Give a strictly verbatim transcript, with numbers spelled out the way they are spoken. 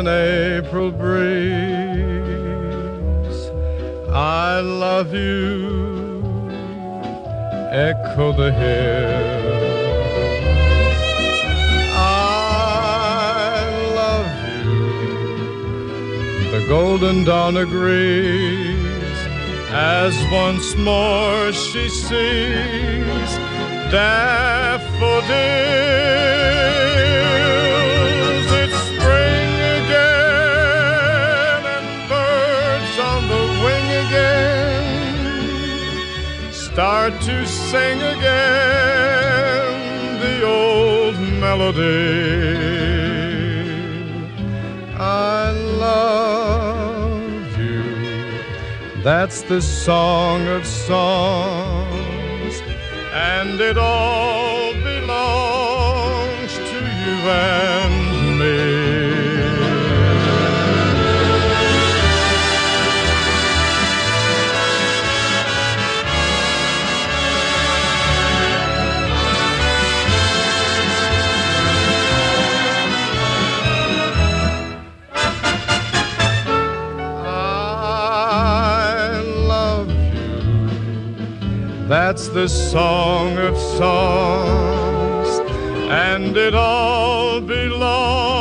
an April breeze. I love you, echo the hills. I love you, the golden dawn agrees, as once more she sees daffodils. It's spring again and birds on the wing again start to sing again the old melody. I love you, that's the song of songs, and it all belongs to you and me. That's the song of songs, and it all belongs